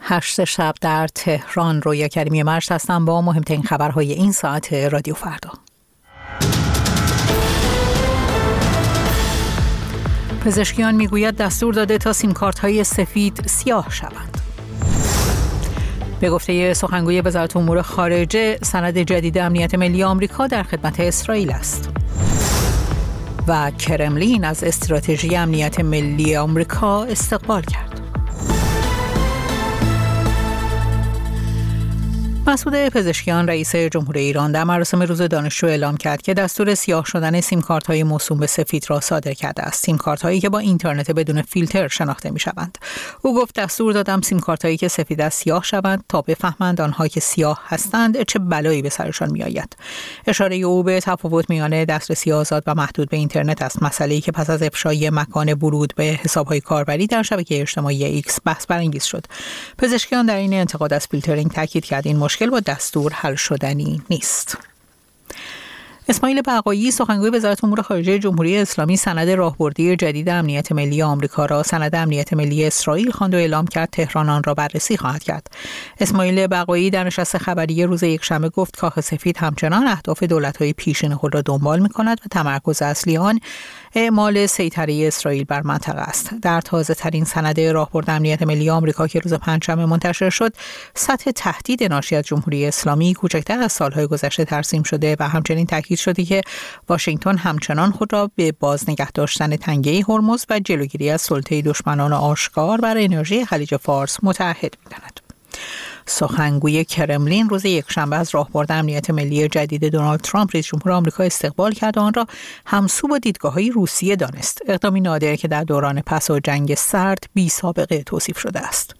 8 شب در تهران. رویا کریمی مرز هستم با مهمترین خبرهای این ساعت رادیو فردا. پزشکیان میگوید دستور داده تا سیمکارت‌های سفید سیاه شوند. به گفته سخنگوی وزارت امور خارجه، سند جدید امنیت ملی آمریکا در خدمت اسرائیل است. و کرملین از استراتژی امنیت ملی آمریکا استقبال کرد. مسعود پزشکیان رئیس جمهوری ایران در مراسم روز دانشجو اعلام کرد که دستور سیاه شدن سیمکارت‌های موسوم به سفید را صادر کرده است. سیمکارت‌هایی که با اینترنت بدون فیلتر شناخته می‌شوند. او گفت دستور دادم سیمکارت‌هایی که سفید است سیاه شوند تا بفهمند آنها که سیاه هستند چه بلایی به سرشان می‌آید. اشاره او به تفاوت میان دسترسی آزاد و محدود به اینترنت است، مسئله‌ای که پس از افشای مکان ورود به حساب‌های کاربری در شبکه اجتماعی ایکس بحث برانگیز شد. پزشکیان در این انتقاد از فیلترینگ تاکید کرد این مشکل با دستور حل شدنی نیست. اسماعیل بقایی سخنگوی وزارت امور خارجه جمهوری اسلامی سند راهبردی جدید امنیت ملی آمریکا را سند امنیت ملی اسرائیل خواند و اعلام کرد تهران آن را بررسی خواهد کرد. اسماعیل بقایی در نشست خبری روز یکشنبه گفت کاخ سفید همچنان اهداف دولت‌های پیشین خود را دنبال می‌کند و تمرکز اصلی آن اعمال سیطره اسرائیل بر منطقه است. در تازه‌ترین سند راهبرد امنیت ملی آمریکا که روز پنجشنبه منتشر شد، سطح تهدید ناشی از جمهوری اسلامی کوچکتر از سال‌های گذشته ترسیم شده و همچنین تاکید شده که واشنگتن همچنان خود را به بازنگه داشتن تنگه هرمز و جلوگیری از سلطه دشمنان آشکار بر انرژی خلیج فارس متعهد می‌داند. سخنگوی کرملین روز یکشنبه از راهبرد امنیت ملی جدید دونالد ترامپ رئیس جمهور آمریکا استقبال کرد و آن را همسو با دیدگاه‌های روسیه دانست. اقدامی نادر که در دوران پس از جنگ سرد بی سابقه توصیف شده است.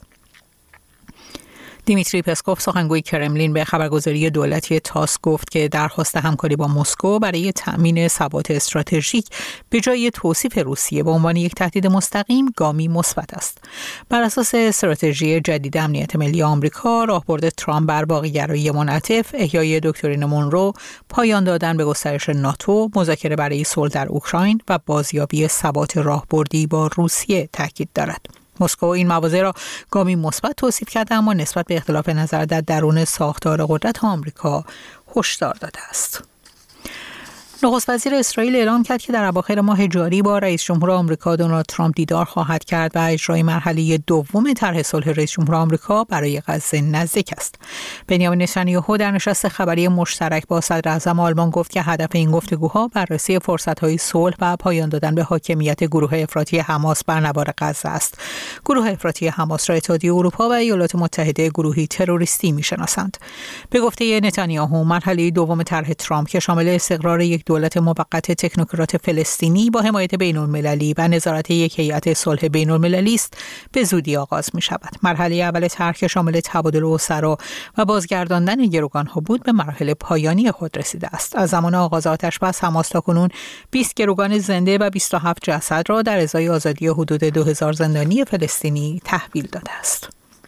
دیمیتری پسکوف سخنگوی کرملین به خبرگزاری دولتی تاس گفت که درخواست همکاری با مسکو برای تأمین ثبات استراتژیک به جای توصیف روسیه به عنوان یک تهدید مستقیم گامی مثبت است. بر اساس استراتژی جدید امنیت ملی آمریکا، راهبرد ترامپ بر باقی‌گرایی منعطف، احیای دکترین مونرو، پایان دادن به گسترش ناتو، مذاکره برای صلح در اوکراین و بازیابی ثبات راهبردی با روسیه تاکید دارد. مسکو این مواضع را گامی مثبت توصیف کرده، اما نسبت به اختلاف نظر در درون ساختار قدرت آمریکا هشدار داده است. نخست وزیر اسرائیل اعلام کرد که در اواخر ماه جاری با رئیس جمهور آمریکا دونالد ترامپ دیدار خواهد کرد و اجرای مرحله دوم طرح صلح رئیس جمهور آمریکا برای غزه نزدیک است. بنیامین نتانیاهو در نشست خبری مشترک با صدر اعظم آلمان گفت که هدف این گفتگوها بررسی فرصت‌های صلح و پایان دادن به حاکمیت گروه افراطی حماس بر نوار غزه است. گروه افراطی حماس را اتحادیه اروپا و ایالات متحده گروهی تروریستی می‌شناسند. به گفته نتانیاهو، مرحله دوم طرح ترامپ که شامل استقرار یک دولت موقت تکنوکرات فلسطینی با حمایت بین‌المللی و نظارت یک هیئت صلح بین‌المللی است، به زودی آغاز می‌شود. مرحله اول طرح که شامل تبادل اسرا و بازگرداندن گروگان‌ها بود، به مراحل پایانی خود رسیده است. از زمان آغاز آتش‌بس حماس تاکنون 20 گروگان زنده و 27 جسد را در ازای آزادی حدود 2000 زندانی فلسطینی تحویل داده است.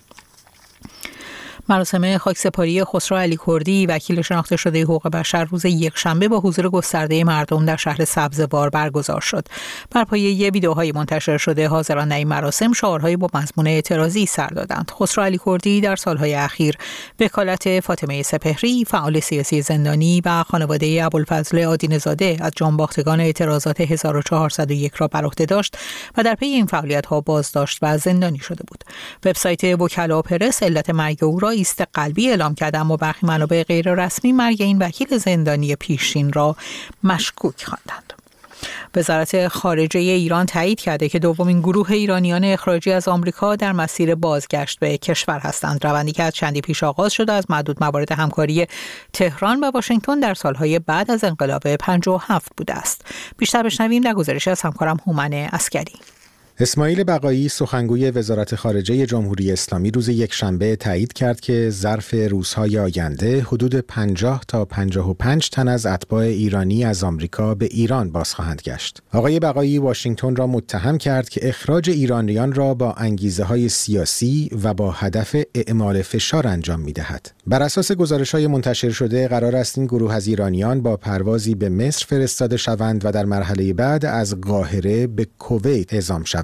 مراسم خاکسپاری خسرو علی کردی، وکیل شناخته شده حقوق بشر، روز یکشنبه با حضور گسترده مردم در شهر سبزوار برگزار شد. بر پایه ویدئوهای منتشر شده، حاضران این مراسم شعارهایی با مضمون اعتراضی سر دادند. خسرو علی کردی در سالهای اخیر وکالت فاطمه سپهری، فعال سیاسی زندانی و خانواده ابوالفضل آدینه‌زاده از جانباختگان اعتراضات 1401 را بر عهده داشت و در پی این فعالیت‌ها بازداشت و زندانی شده بود. وبسایت وکلا پرس علت مرگ او را ایست قلبی اعلام کرده، اما برخی منابع غیر رسمی مرگ این وکیل زندانی پیشین را مشکوک خواندند. وزارت خارجه ایران تایید کرده که دومین گروه ایرانیان اخراجی از آمریکا در مسیر بازگشت به کشور هستند. روندی که از چندی پیش آغاز شده از معدود موارد همکاری تهران و واشنگتن در سالهای بعد از انقلاب 57 بوده است. بیشتر بشنویم در گزارش از همکارم هومن عسکری. اسماعیل بقایی سخنگوی وزارت خارجه جمهوری اسلامی روز یکشنبه تایید کرد که ظرف روزهای آینده حدود 50 تا 55 تن از اتباع ایرانی از آمریکا به ایران باز خواهند گشت. آقای بقایی واشنگتن را متهم کرد که اخراج ایرانیان را با انگیزه‌های سیاسی و با هدف اعمال فشار انجام می‌دهد. بر اساس گزارش‌های منتشر شده قرار است این گروه از ایرانیان با پروازی به مصر فرستاده شوند و در مرحله بعد از قاهره به کویت اعزام شوند.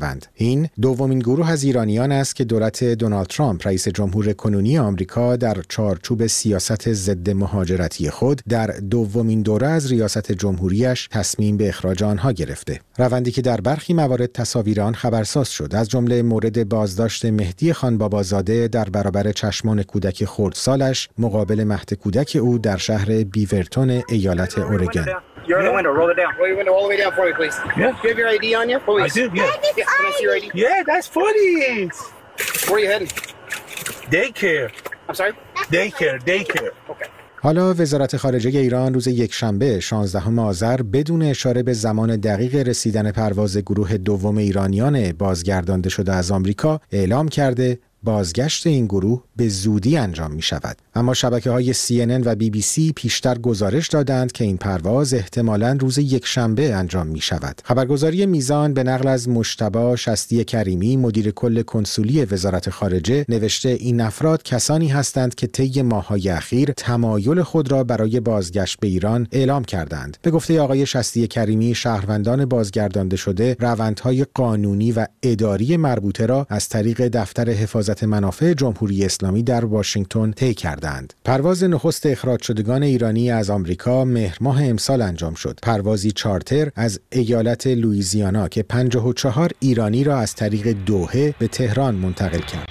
میشوند. این دومین گروه از ایرانیان است که دولت دونالد ترامپ رئیس جمهور کنونی آمریکا در چارچوب سیاست ضد مهاجرتی خود در دومین دوره از ریاست جمهوریش تصمیم به اخراج آنها گرفته. روندی که در برخی موارد تصاویر آن خبرساز شد، از جمله مورد بازداشت مهدی خانبابازاده در برابر چشمان کودک خردسالش مقابل مهد کودک او در شهر بیورتون ایالت اورگن. You're in the window. Roll it down. Roll your window all the way down for me, please. Yeah. Do you have your ID on you? Please. I do, yeah. Can I see your ID? Yeah, that's funny. Where are you heading? Daycare. I'm sorry? Daycare. Okay. حالا وزارت خارجه ایران روز یکشنبه 16 آذر بدون اشاره به زمان دقیق رسیدن پرواز گروه دوم ایرانیان بازگردانده شده از آمریکا اعلام کرده بازگشت این گروه به زودی انجام می شود. اما شبکه‌های CNN و BBC پیشتر گزارش دادند که این پرواز احتمالاً روز یکشنبه انجام می شود. خبرگزاری میزان به نقل از مجتبی شصتی کریمی مدیر کل کنسولی وزارت خارجه نوشته این افراد کسانی هستند که طی ماه‌های اخیر تمایل خود را برای بازگشت به ایران اعلام کردند. به گفته آقای شصتی کریمی شهروندان بازگردانده شده روندهای قانونی و اداری مربوطه را از طریق دفتر حفاظت منافع جمهوری اسلامی در واشنگتن طی کردند. پرواز نخست اخراج شدگان ایرانی از آمریکا مهر ماه امسال انجام شد. پروازی چارتر از ایالت لوئیزیانا که 54 ایرانی را از طریق دوحه به تهران منتقل کرد.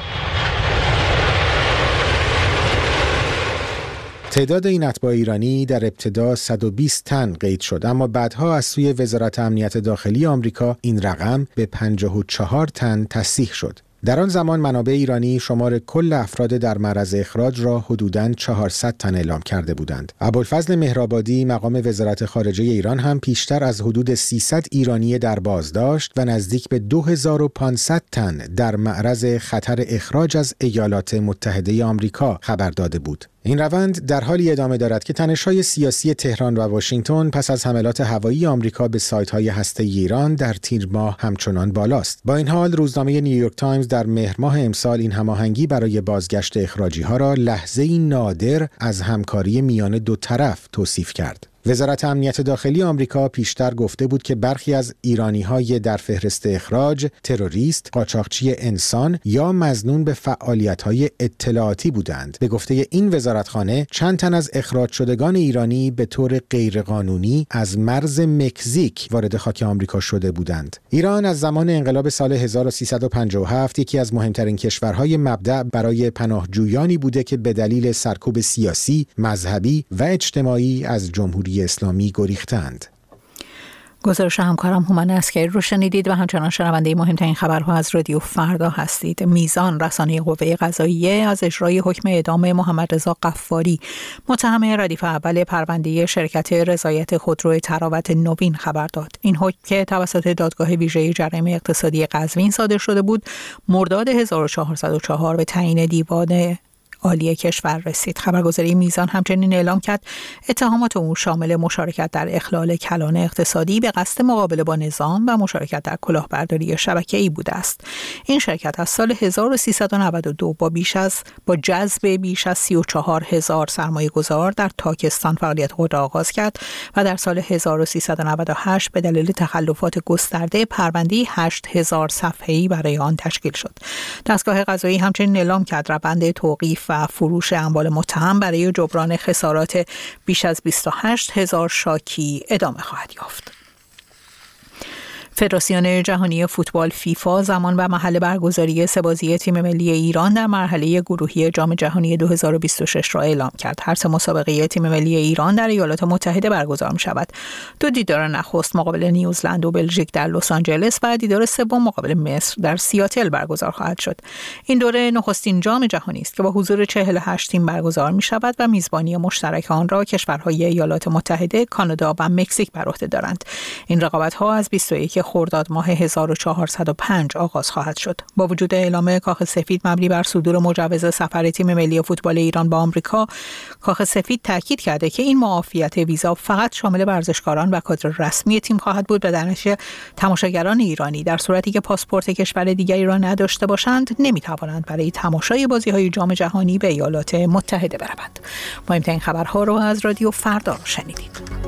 تعداد این اتباع ایرانی در ابتدا 120 تن قید شد، اما بعدها از سوی وزارت امنیت داخلی آمریکا این رقم به 54 تن تصحیح شد. در آن زمان منابع ایرانی شمار کل افراد در معرض اخراج را حدوداً 400 تن اعلام کرده بودند. ابوالفضل مهرآبادی مقام وزارت خارجه ایران هم پیشتر از حدود 300 ایرانی در بازداشت و نزدیک به 2500 تن در معرض خطر اخراج از ایالات متحده آمریکا خبر داده بود. این روند در حالی ادامه دارد که تنش‌های سیاسی تهران و واشنگتن پس از حملات هوایی آمریکا به سایت‌های هسته‌ای ایران در تیر ماه همچنان بالاست. با این حال روزنامه نیویورک تایمز در مهر ماه امسال این هماهنگی برای بازگشت اخراجی‌ها را لحظه‌ای نادر از همکاری میان دو طرف توصیف کرد. وزارت امنیت داخلی آمریکا پیشتر گفته بود که برخی از ایرانی‌های در فهرست اخراج تروریست، قاچاقچی انسان یا مظنون به فعالیت‌های اطلاعاتی بودند. به گفته این وزارتخانه چند تن از اخراج شدگان ایرانی به طور غیرقانونی از مرز مکزیک وارد خاک آمریکا شده بودند. ایران از زمان انقلاب سال 1357 یکی از مهمترین کشورهای مبدأ برای پناهجویانی بوده که به دلیل سرکوب سیاسی، مذهبی و اجتماعی از جمهوری اسلامی گریختند. گزارش همکارم هومن عسکری رو شنیدید و همچنان شنونده مهمترین خبرها از رادیو فردا هستید. میزان رسانه قوه قضاییه از اجرای حکم اعدام محمد رضا غفاری متهم ردیف اول پرونده شرکت رضایت خودرو تراوت نوین خبر داد. این حکم که توسط دادگاه ویژه جرایم اقتصادی قزوین صادر شده بود مرداد 1404 به تعیین دیوان عالی کشور رسید. خبرگزاری میزان همچنین اعلام کرد اتهامات او شامل مشارکت در اخلال کلان اقتصادی به قصد مقابله با نظام و مشارکت در کلاهبرداری شبکه‌ای بوده است. این شرکت از سال 1392 با جذب بیش از 34,000 سرمایه‌گذار در تاکستان فعالیت خود را آغاز کرد و در سال 1398 به دلیل تخلفات گسترده پرونده‌ای 8,000 صفحه‌ای برای آن تشکیل شد. دستگاه قضایی همچنین اعلام کرد روند توقیف و فروش اموال متهم برای جبران خسارات بیش از 28,000 شاکی ادامه خواهد یافت. فدراسیون جهانی فوتبال فیفا زمان و محل برگزاری سه بازی تیم ملی ایران در مرحله گروهی جام جهانی 2026 را اعلام کرد. هر سه مسابقه تیم ملی ایران در ایالات متحده برگزار می شود. 2 دیدار نخست مقابل نیوزلند و بلژیک در لس آنجلس و دیدار سوم مقابل مصر در سیاتل برگزار خواهد شد. این دوره نخستین جام جهانی است که با حضور 48 تیم برگزار می شود و میزبانی مشترک آن را کشورهای ایالات متحده، کانادا و مکزیک بر عهده دارند. این رقابت‌ها از 21 خرداد ماه 1405 آغاز خواهد شد. با وجود اعلام کاخ سفید مبنی بر صدور مجوز سفر تیم ملی فوتبال ایران به آمریکا، کاخ سفید تاکید کرده که این معافیت ویزا فقط شامل ورزشکاران و کادر رسمی تیم خواهد بود و در نتیجه تماشاگران ایرانی در صورتی که پاسپورت کشور دیگری را نداشته باشند نمی‌توانند برای تماشای بازی‌های جام جهانی به ایالات متحده بروند. مهمترین خبرها را از رادیو فردا شنیدید.